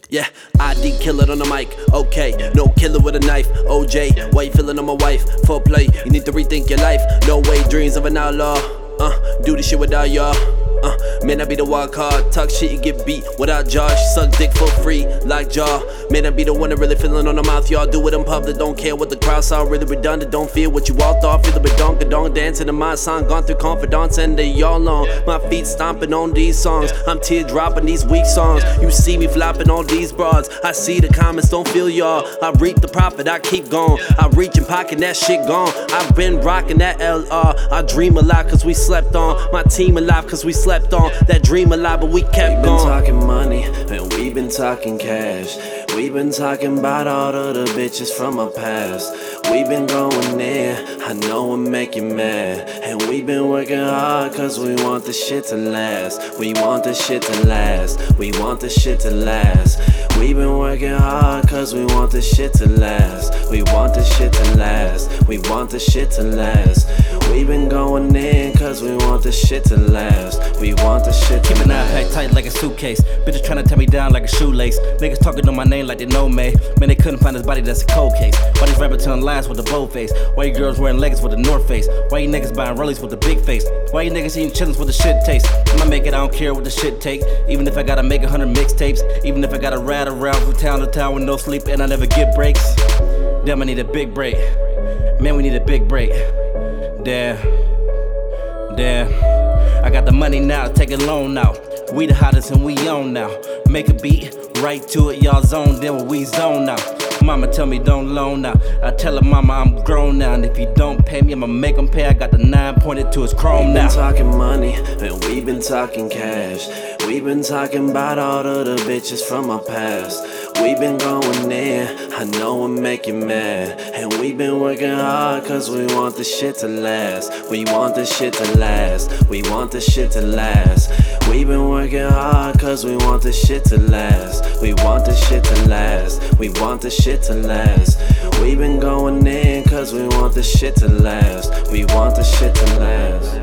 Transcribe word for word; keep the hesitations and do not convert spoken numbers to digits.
Yeah, I D killer on the mic, okay. No killer with a knife, O J. Why you feeling on my wife? For play, you need to rethink your life. No way, dreams of an outlaw. Uh, do this shit without y'all. Uh, man, I be the wild card. Talk shit, you get beat without Josh. Suck dick for free, like Jaw. Man, I be the one that really feeling on the mouth. Y'all do it in public, don't care what the crowd saw. Really redundant, don't feel what you all thought. Feel a bit donka donk, dancing in my song. Gone through confidence and they y'all on. My feet stomping on these songs. I'm tear dropping these weak songs. You see me flopping on these broads. I see the comments, don't feel y'all. I reap the profit, I keep going. I reach and pocket, that shit gone. I've been rocking that L R. I dream a lot cause we slept on. My team alive cause we slept on. That dream alive, but we kept going. We've been talking money, and we've been talking cash. We've been talking about all of the bitches from our past. We've been going in, I know it make you mad. And we've been working hard cause we want this shit to last. We want this shit to last. We want this shit to last. We've been working hard cause we want this shit to last. We want this shit to last. We want this shit to last. We've been going in cause we want this shit to last. We want this shit to last. Keeping that packed tight like a suitcase. Bitches tryna tie me down like a shoelace. Niggas talking on my name like they know me. Man, they couldn't find his body, that's a cold case. Why these rappers telling lies with a bold face? Why you girls wearing leggings with a North Face? Why you niggas buying rollies with a big face? Why you niggas eating chillins with a shit taste? I'ma make it, I don't care what the shit take. Even if I gotta make a hundred mixtapes. Even if I gotta ride around from town to town with no sleep and I never get breaks. Damn, I need a big break. Man, we need a big break. Damn. Damn. I got the money now, take a loan now. We the hottest and we on now. Make a beat, right to it, y'all zone, then we zone now. Mama tell me don't loan now. I tell her mama I'm grown now. And if you don't pay me, I'ma make them pay. I got the nine pointed to his chrome now. We've been talking money, and we've been talking cash. We've been talking about all of the bitches from our past. We've been going in, I know it make you mad. And we've been working hard cause we want this shit to last. We want this shit to last. We want this shit to last. We've been working hard cause we want this shit to last. We want this shit to last. We want this shit to last. We've been going in cause we want this shit to last. We want this shit to last.